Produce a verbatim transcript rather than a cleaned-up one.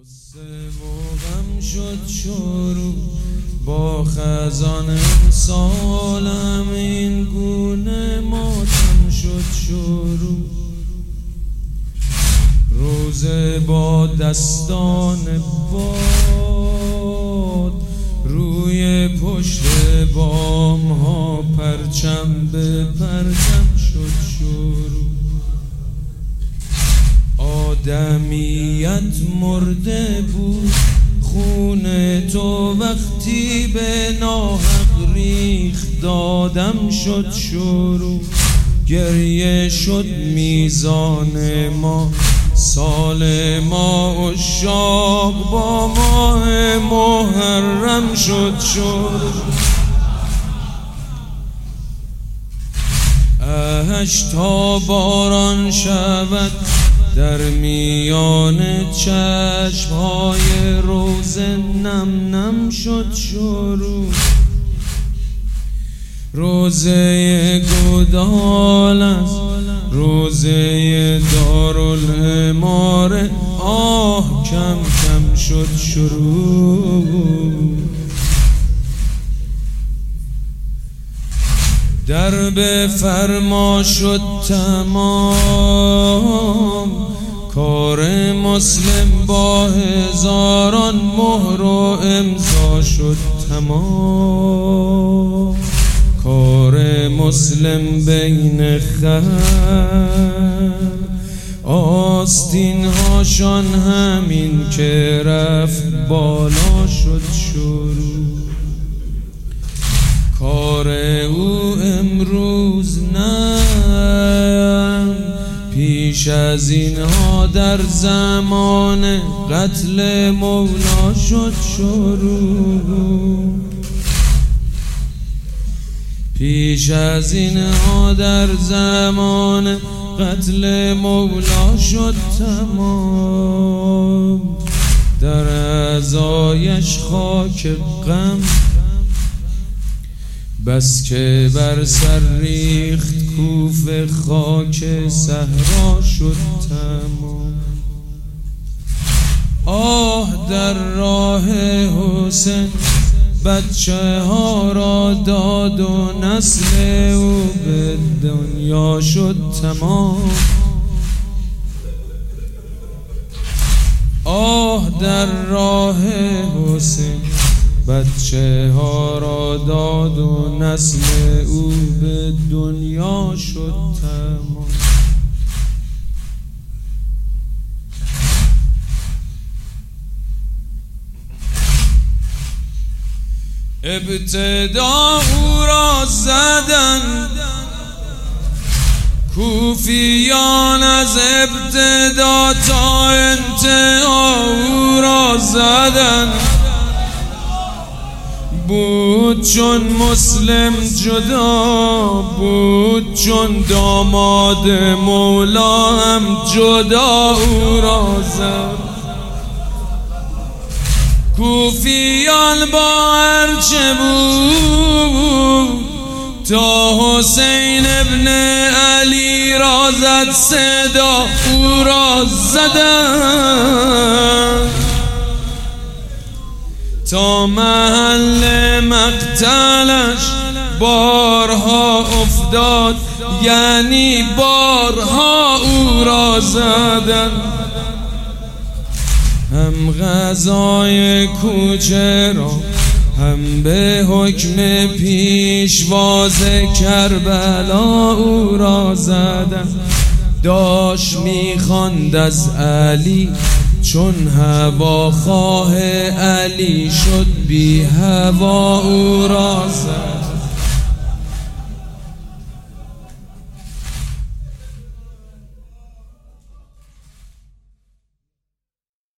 غصه و غم شد شروع با خزان امسالم، این گونه ماتم شد شروع. روزه با دستان باد روی پشت بام ها پرچم به پرچم شد شروع. آدمیت مرده بود، خون تو وقتی به ناحق ریخت دادم شد شروع. گریه شد میزان ما، سال ما عشاق با ماه محرم شد شروع. اهش تا باران شود در میان چشمهای روزه نم نم شد شروع. روزه گودال است، روزه دارالعماره، آه کم کم شد شروع. درب فرما شد تمام، کار مسلم با هزاران مهر و امضا شد تمام. کار مسلم بین خلق، آستین هاشان همین که رفت بالا شد شروع. کار او امروز نه، پیش از اینها در زمان قتل مولا شد شروع. پیش از اینها در زمان قتل مولا شد تمام. در اعضایش خاک غم، بس که بر سر ریخت کوفه خاک صحرا شد تمام. آه در راه حسین بچه ها را داد و نسل او به دنیا شد تمام. آه در راه حسین بچه ها را داد و نسل او به دنیا شد تمام. ابتدا او را زدن کوفیان، از ابتدا تا انتها او را زدن. بود چون مسلم جدا، بود چون داماد مولا هم جدا او را زد. کوفیان با هرچه بود تا حسین ابن علی را زد صدا او را زدن. تا محل مقتلش بارها افتاد، یعنی بارها او را زدن. هم غزای کوچه را هم به حکم پیشواز کربلا او را زدن. داشت میخواند از علی چون هواخواه علی شد، بی هوا او را زد.